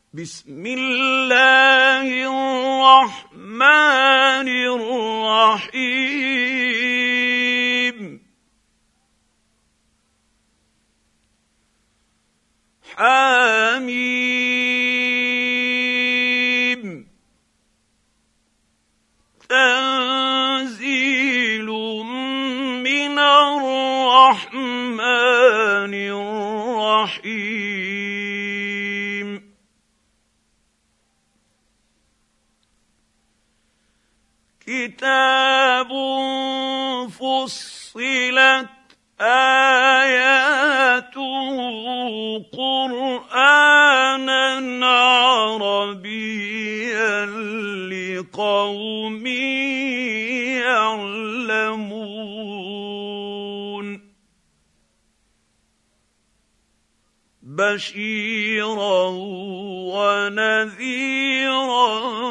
بسم الله الرحمن الرحيم حميم تنزيل من الرحمن الرحيم كتاب فصلت آياته قرآنا عربيا لقوم يعلمون بشيرا ونذيرا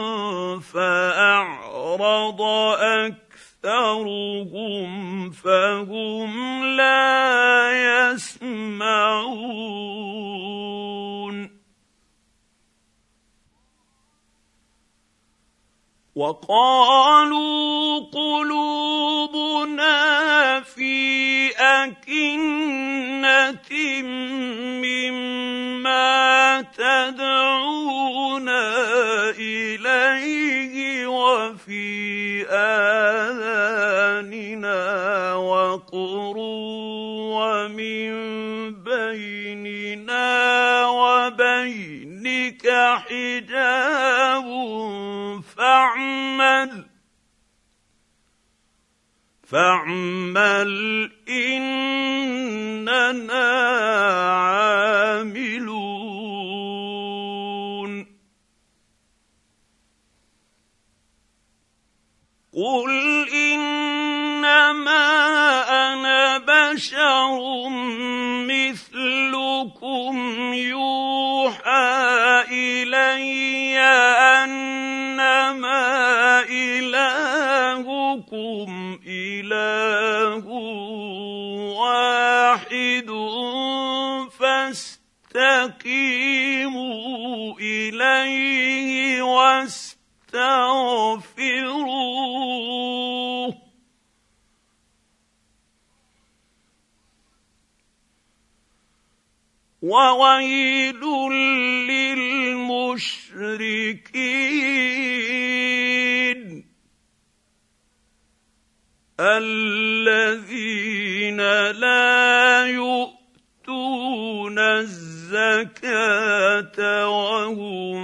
فأعرض أكثرهم فهم لا يسمعون وقالوا قلوبنا في أكنة مما تدعونا إليه وفي آذاننا وقر ومن بيننا وبينك حجاب فاعمل إننا عاملون قل إنما أنا بشر مثلكم يوحى إلي أنما إلهكم إله واحد فاستقيموا إليه واستغفروه وويل للمشركين الذين لا يؤتون الزكاة وهم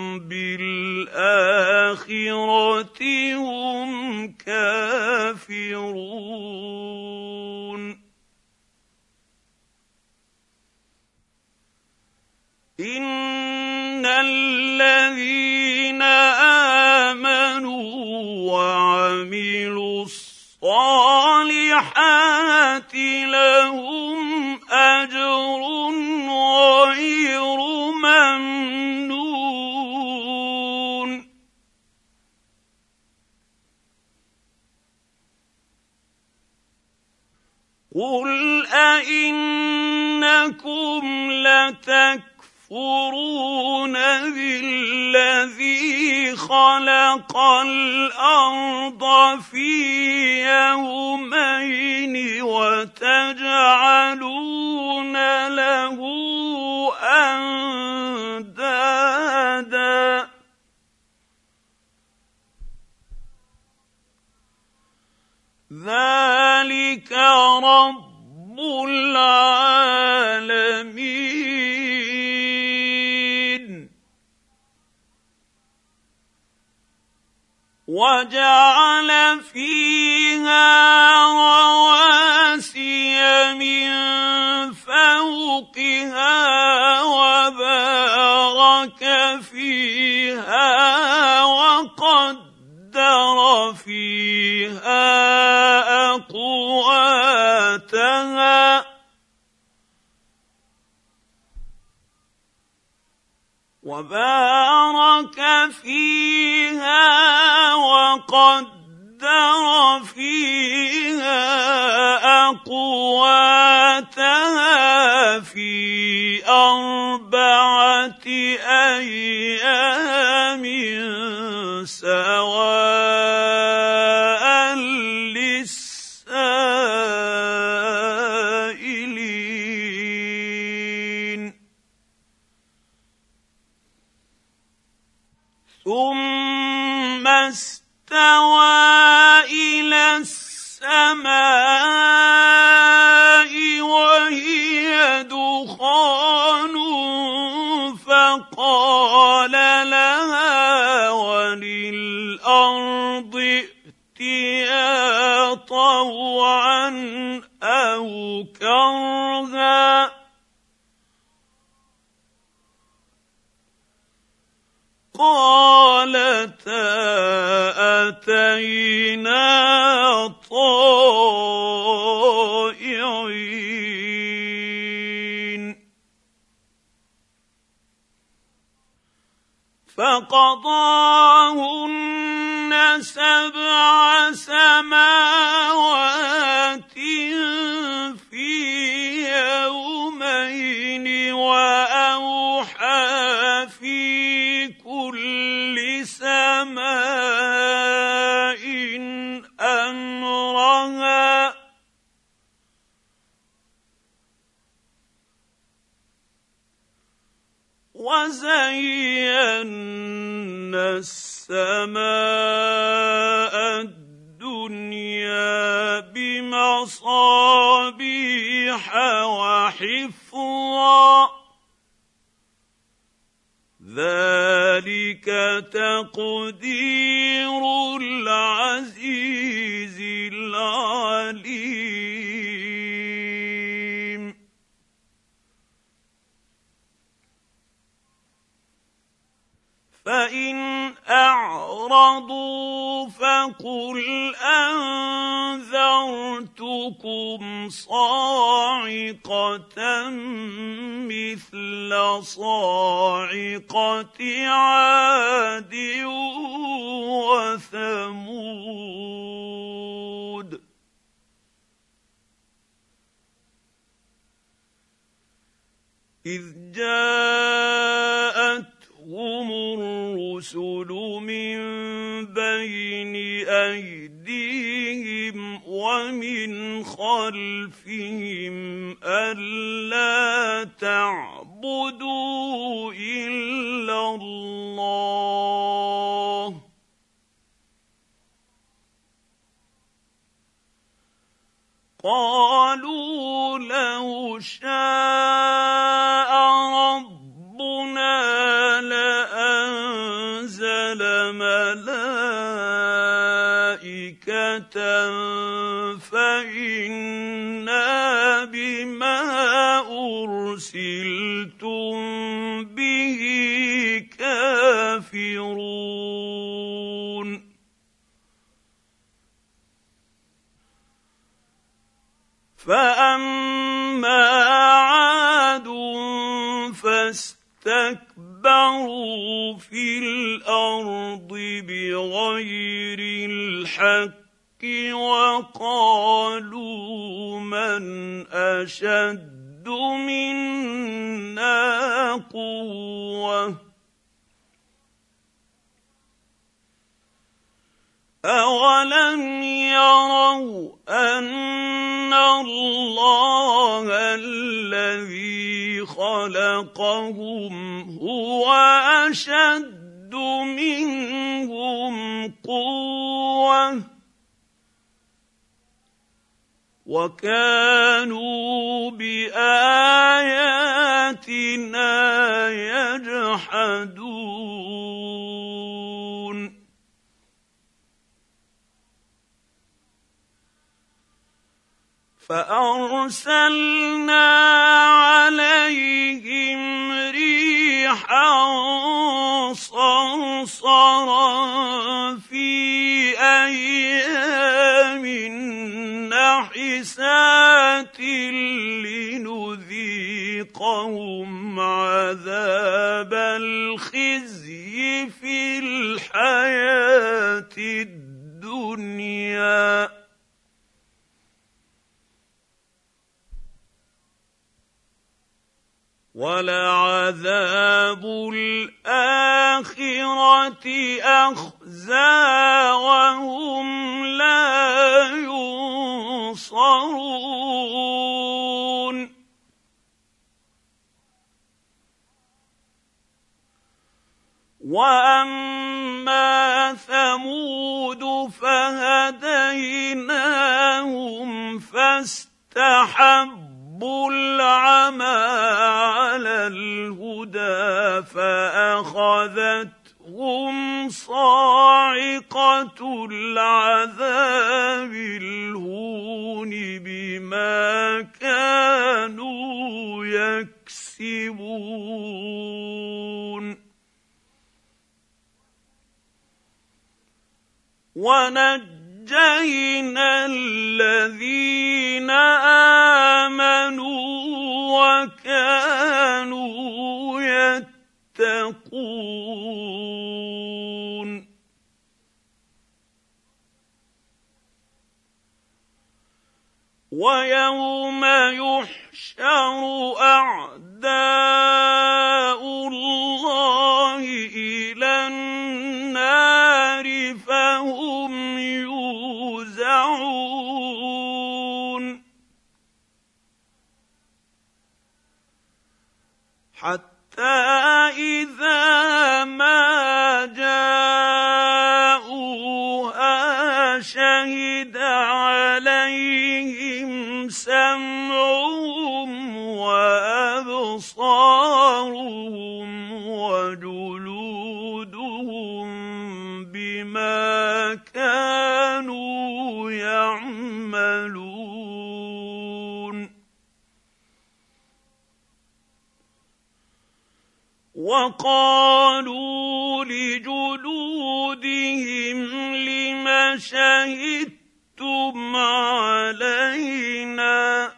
بالآخرة هم كافرون إن الذين آمنوا وعملوا الصالحات لهم أجر غير ممنون قل أئنكم لتكفرون بالذي خلق الأرض في يومين وتجعلون له أندادا ذلك رب العالمين وجعل فيها رواسي من فوقها وبارك فيها وقدر فيها أقواتها وقدر فيها أقواتها أقواتها في 4 أيام سواء للسائلين ثم استوى إلى السماء وهي دخان فقال لها وللأرض ائتيا طوعا أو كرها قالتا أتينا طائعين فقضاهن 7 سماوات في يومين وأوحى في كل سماء أمرها وزينا السماء الدنيا بمصابيح وحفظا ذلك تقدير العزيز العليم فإن أعرضوا فقل أنذرتكم صاعقة مثل صاعقة عاد وثمود إذ جاءتهم الرسل من بين أيديهم ومن خلفهم ألا تعبدوا إلا الله قالوا لو شاء ربنا لأنزل ملائكة فإنا بما أرسلتم به كافرون فأما عاد فاستكبروا في الأرض بغير الحق وقالوا من أشد منا قوة أولم يروا أن الله الذي خلقهم هو أشد منهم قوة وكانوا بآياتنا يجحدون فأرسلنا عليهم ريحا صرصرا في أيام نحسات لنذيقهم عذاب الخزي في الحياة الدنيا وَلَعَذَابُ الْآخِرَةِ أَخْزَىٰ وَهُمْ لَا يُنصَرُونَ وَأَمَّا ثَمُودُ فَهَدَيْنَاهُمْ فَاسْتَحَبُّوا الْعَمَىٰ عَلَى الْهُدَىٰ فَأَخَذَتْهُمْ صَاعِقَةُ الْعَذَابِ الْهُونِ بِمَا كَانُوا يَكْسِبُونَ وَنَجَّيْنَا الَّذِينَ آمَنُوا وَكَانُوا يَتَّقُونَ وَيَوْمَ يُحْشَرُ أَعْدَاءُ اللَّهِ إِلَى النَّارِ فَهُمْ يُوزَعُونَ حَتَّى إِذَا مَا جَاءُوهَا شَهِدَ عَلَيْهِمْ سَمْعُهُمْ وَأَبْصَارُهُمْ وَجُلُودُهُم بِمَا كَانُوا يَعْمَلُونَ وَقَالُوا لِجُلُودِهِمْ لِمَ شَهِدتُّمْ عَلَيْنَا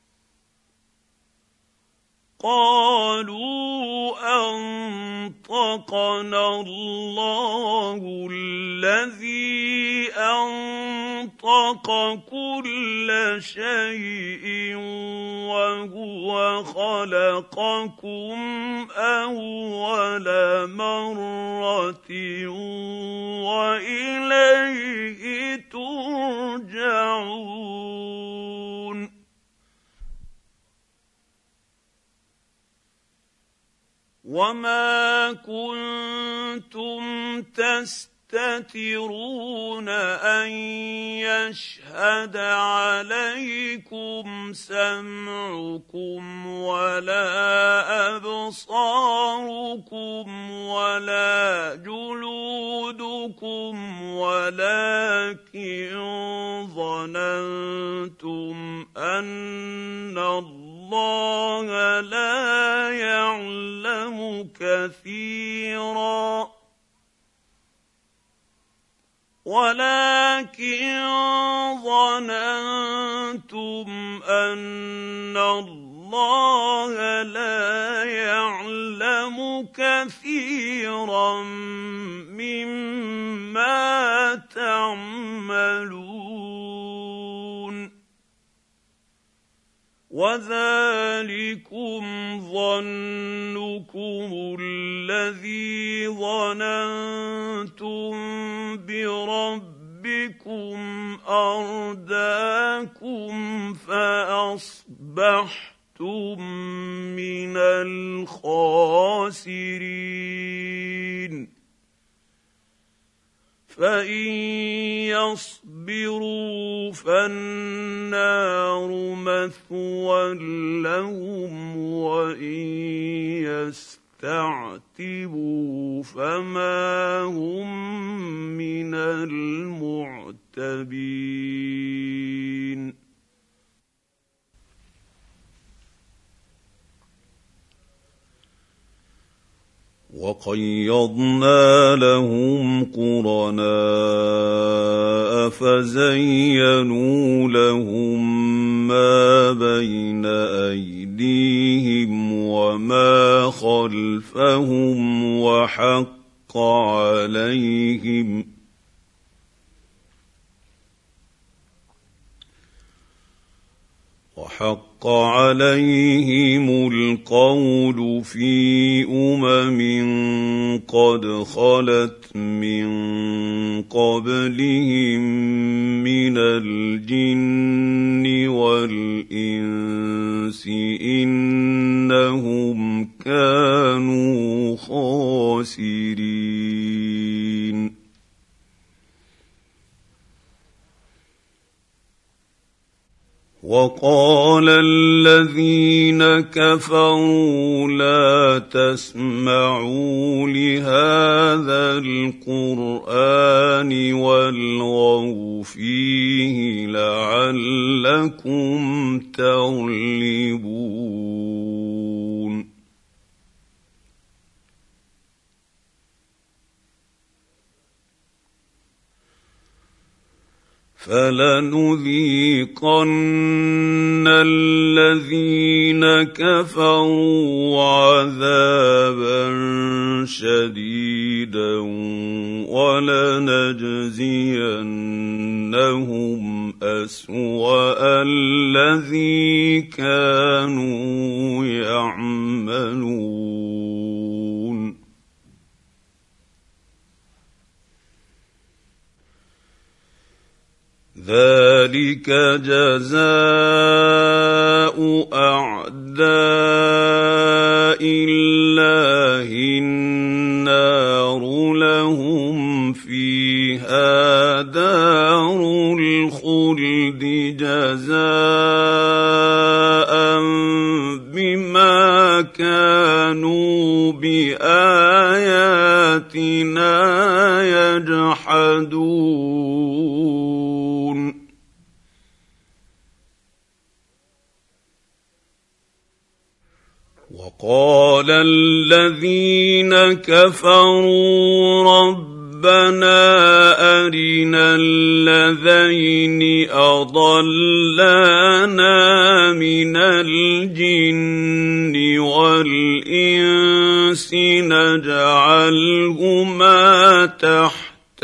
قَالُوا أَنطَقَنَا اللَّهُ الَّذِي أَنطَقَ كُلَّ شَيْءٍ وَهُوَ خَلَقَكُمْ أَوَّلَ مَرَّةٍ وَإِلَيْهِ تُرْجَعُونَ وَمَا كُنتُمْ تَسْتَتِرُونَ أَن يَشْهَدَ عَلَيْكُمْ سَمْعُكُمْ وَلَا أَبْصَارُكُمْ وَلَا جُلُودُكُمْ وَلَٰكِن ظَنَنتُمْ أَنَّ اللَّهَ لَا يَعْلَمُ كَثِيرًا وَلَٰكِن ظَنَنتُمْ أَنَّ اللَّهَ لَا يَعْلَمُ كَثِيرًا مِّمَّا تَعْمَلُونَ وَذَٰلِكُمْ ظَنُّكُمُ الَّذِي ظَنَنتُم بِرَبِّكُمْ أَرْدَاكُمْ فَأَصْبَحْتُم مِّنَ الْخَاسِرِينَ فَإِن يَصْبِرُوا فَالنَّارُ مَثْوًى لَّهُمْ وَإِن يَسْتَعْتِبُوا فَمَا هُم مِّنَ الْمُعْتَبِينَ وَقَيَّضْنَا لَهُمْ قُرَنَاءَ فَزَيَّنُوا لَهُم مَّا بَيْنَ أَيْدِيهِمْ وَمَا خَلْفَهُمْ وَحَقَّ حق عليهم القول في قد خلت من قبلهم من الجن والإنس إنهم كانوا خاسرين. وقال الذين كفروا لا تسمعوا لهذا القرآن والغوا فيه لعلكم تغلبون. فلنذيقن الذين كفروا عذابا شديدا ولنجزينهم أسوأ الذي كانوا يعملون. ذلك جزاء أعداء الله النار لهم فيها دار الخلد جزاء بما كانوا بآياتنا يجحدون. وقال الذين كفروا ربنا أرنا الذين أضلانا من الجن والإنس نجعلهما تحت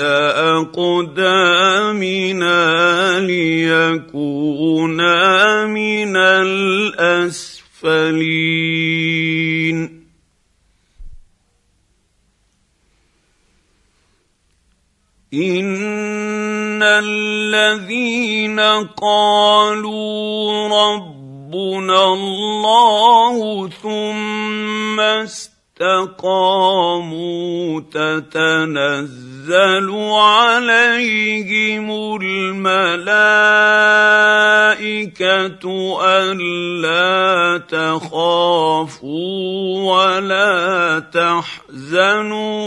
أقدامنا ليكونا من الأسفلين. إن الذين قالوا ربنا الله ثم استقاموا تتنزل عليهم الملائكة ألا تخافوا ولا تحزنوا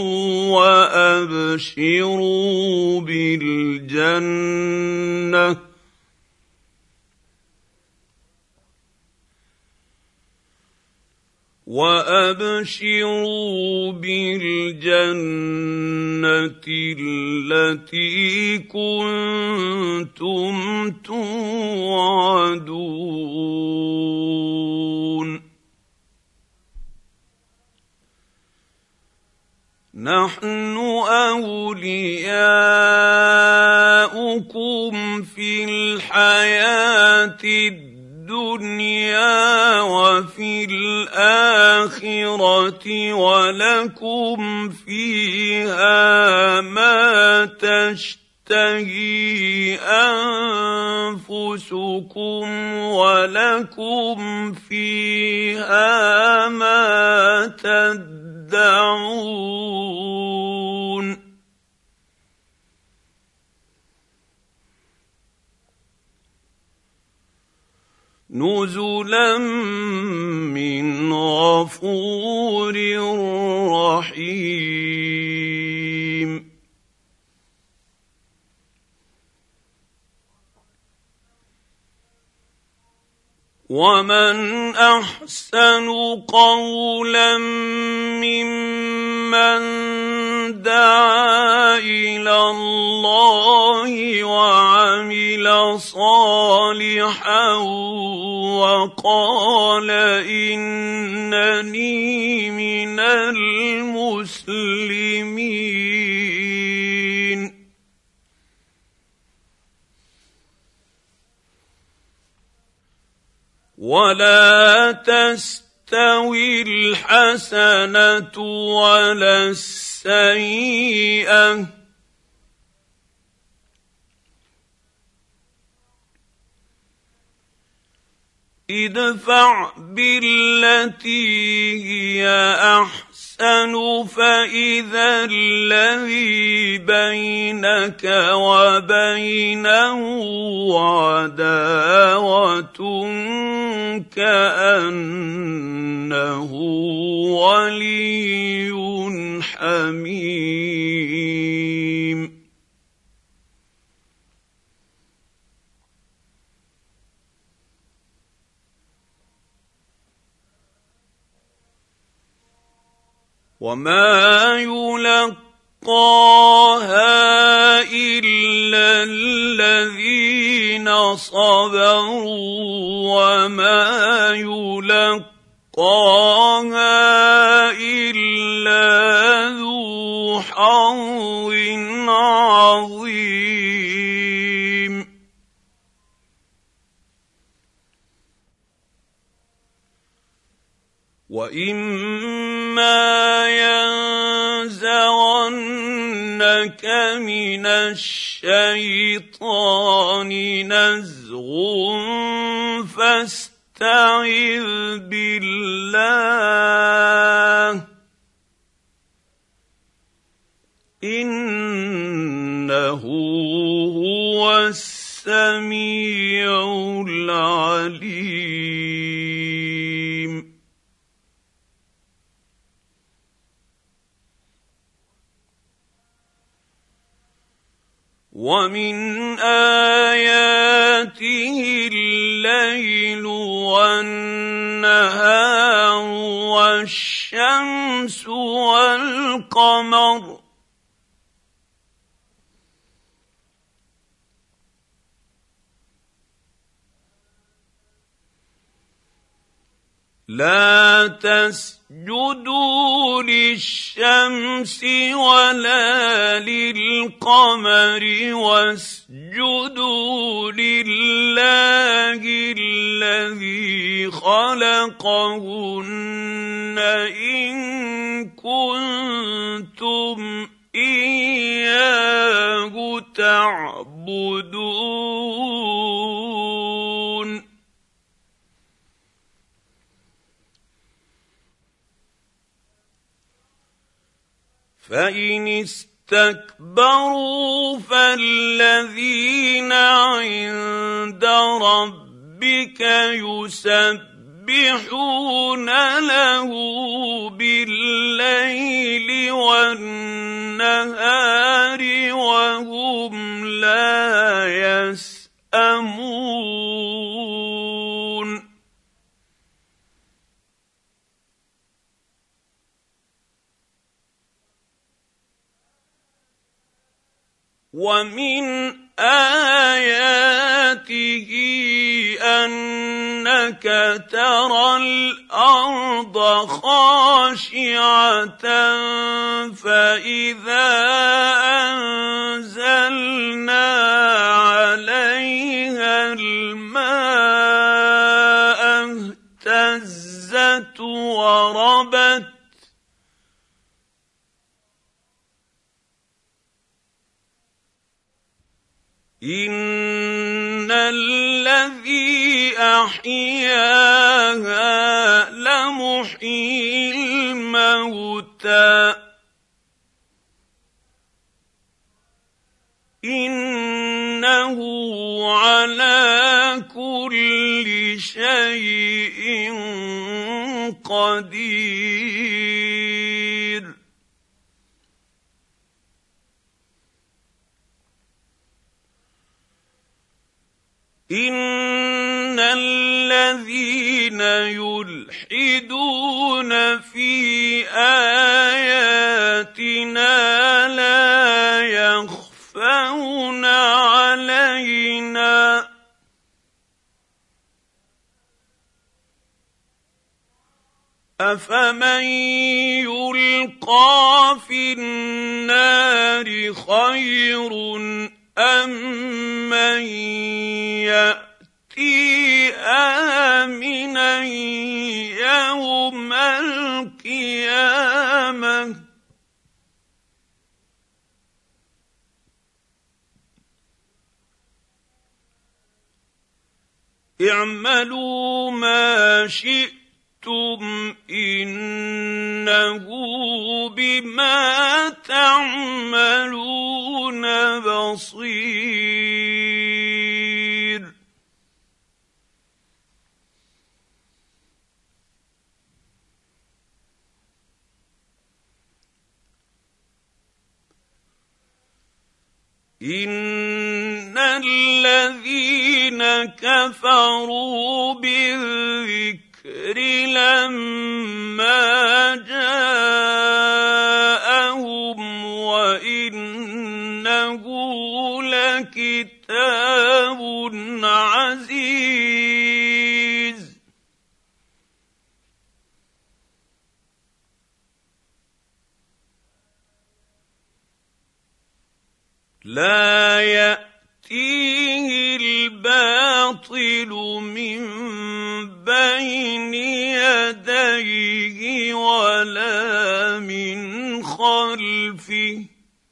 وأبشروا بالجنة التي كنتم توعدون. نحن أولياؤكم في الحياة الدنيا وفي الآخرة ولكم فيها ما تشتهي أنفسكم ولكم فيها ما تدعون. نزلا من غفور رحيم. ومن أحسن قولا ممن دعا إلى الله وعمل صالحا وقال إنني من المسلمين. الحسنه ولا السيئه ادفع بالتي هي احسن فاذا الذي بينك وبينه عداوه كانه ولي حميم وما يلقاها الا الذين صبروا وما يلقاها الا ذو حظ عظيم وإما ينزغنك من الشيطان نزغ فاستعذ بالله إنه هو السميع العليم ومن آياته الليل والنهار والشمس والقمر لا تسجدوا للشمس ولا للقمر واسجدوا لله الذي خلقهن إن كنتم إياه تعبدون فإن استكبروا فالذين عند ربك يسبحون له بالليل والنهار وهم لا يسأمون ومن آياته أنك ترى الأرض خاشعة فإذا أنزلنا عليها الماء اهتزت وربت إن الذي أحياها لمحيي الموتى إنه على كل شيء قدير إن الذين يلحدون في آياتنا لا يخفون علينا أفمن يلقى في النار خير أم من يأتي آمنا يوم القيامة اعملوا ما شئتم إنه بما تعملون بصير. إن الذين كفروا بالذكر لما جاءهم وإنه لكتاب عزيز. لا يأتيه الباطل من بين يديه ولا من خلفه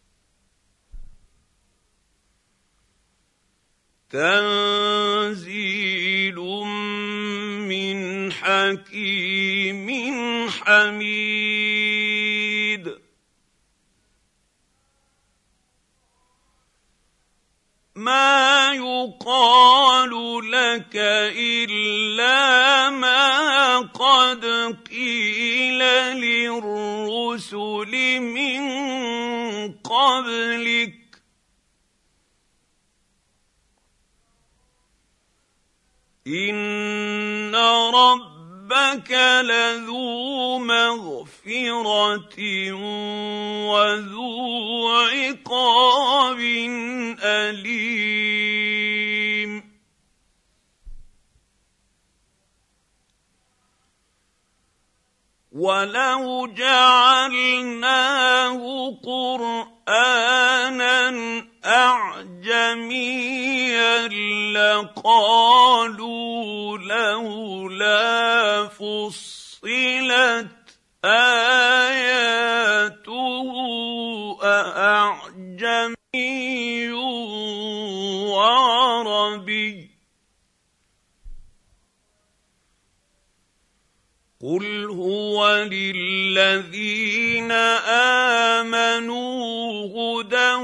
تنزيل من حكيم حميد. ما يقال لك إلا ما قد قيل للرسل من قبلك إن ربك لذو مغفرة وذو عقاب أليم. ولو جعلناه قرآنا أعجميا لقالوا لولا فصلت آياته أأعجمي وعربي قل هو للذين آمنوا هدى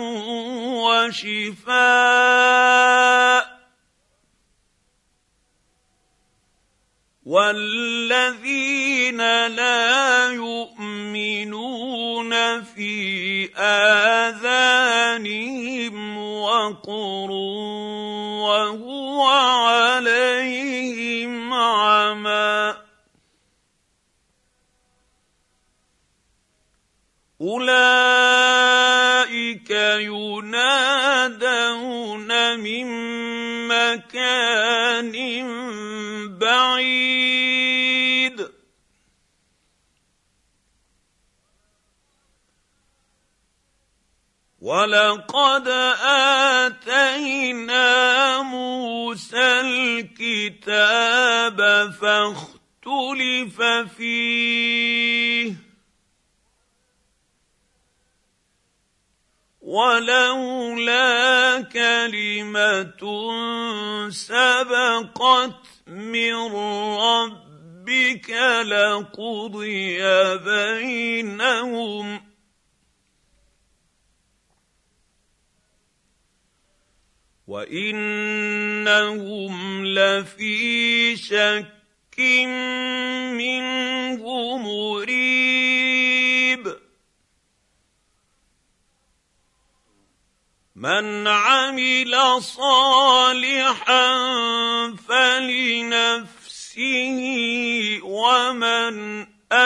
وشفاء والذين لا يؤمنون في آذانهم وقر وهو عليهم عمى أولئك ينادون من مكان بعيد ولقد آتينا موسى الكتاب فاختلف فيه ولولا كلمة سبقت من ربك لقضي بينهم وإنهم لفي شك منه مريب. من عمل صالحا فلنفسه ومن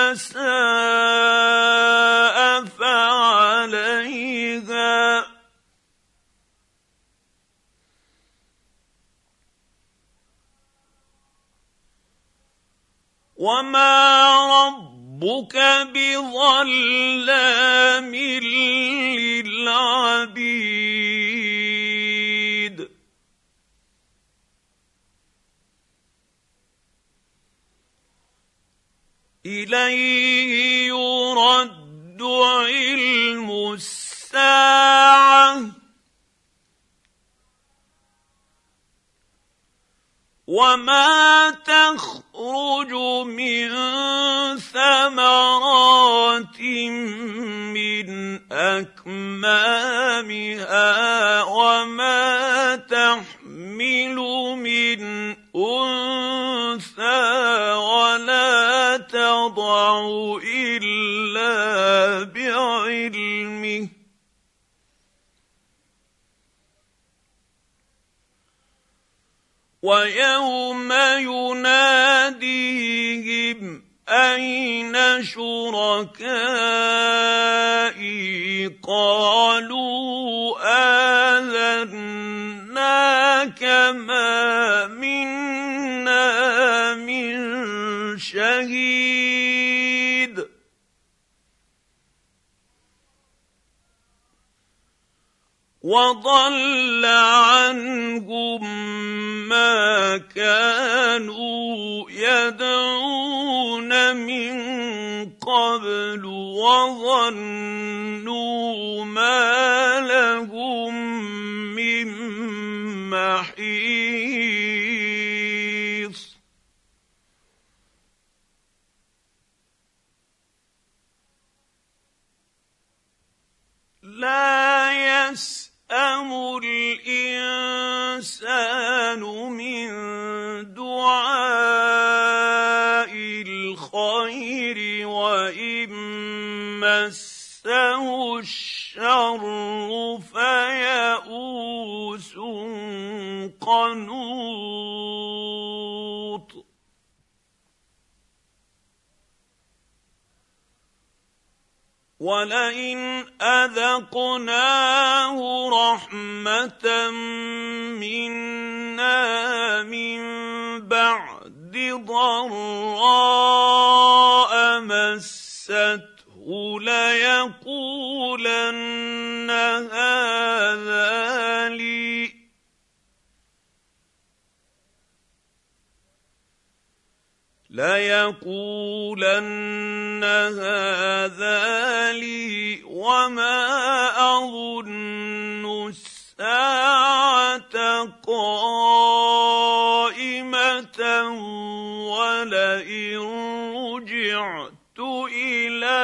أساء فعليها وما ربك بظلام للعبيد. إليه يرد علم الساعة وما تخرج من ثمرات من أكمامها وما تحمل من أنثى ولا تضع إلا بعلمه ويوم يناديهم أين شركائي قالوا آذناك ما منا من شهيد وضل عنهم ما كانوا يدعون من قبل وظنوا ما لهم من محيص لا يسأم الإنسان من دعاء الخير وإن مسه الشر فيئوس قنوط ولئن أذقناه رحمة منا من بعد ضراء مسته ليقولن هذا لي وما أظن الساعة قائمة ولئن رجعت إلى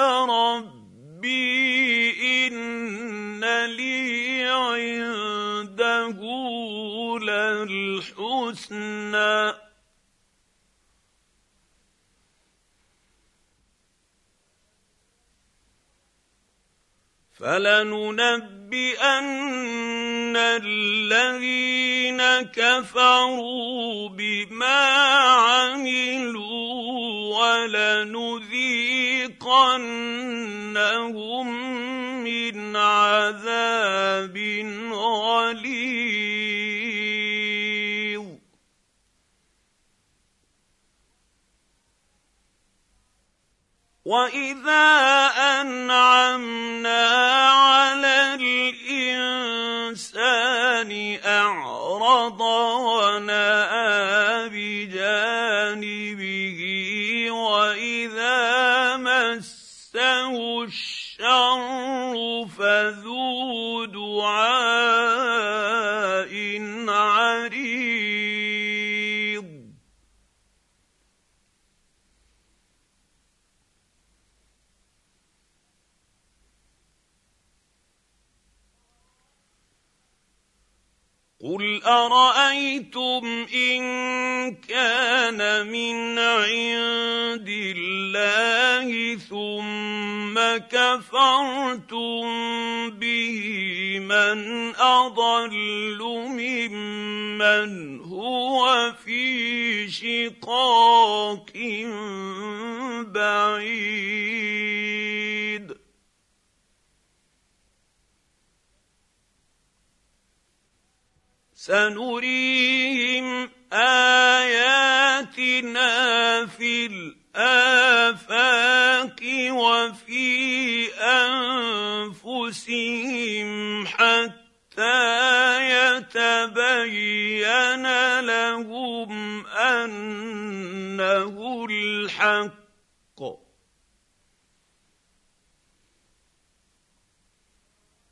ربي إن لي عنده للحسنى فلننبئن الذين كفروا بما عملوا ولنذيقنهم من عذاب غليظ وإذا أنعمنا على الإنسان أعرض ونأى بجانبه وإذا مسه الشر فذو دعاء عريض قل أرأيتم إن كان من عند الله ثم كفرتم به من أضل ممن هو في شقاق بعيد سنريهم آياتنا في الآفاق وفي أنفسهم حتى يتبين لهم أنه الحق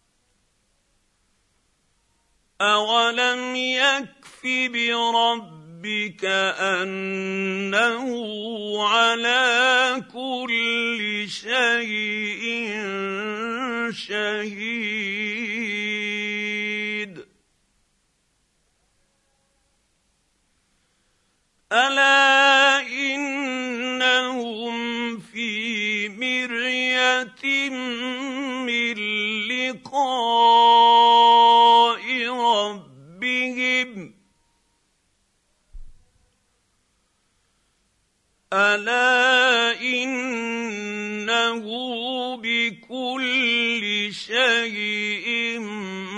أولم يكف بربك ربك أنه على كل شيء شهيد ألا إنهم في مرية من لقاء ربهم ألا إنه بكل شيء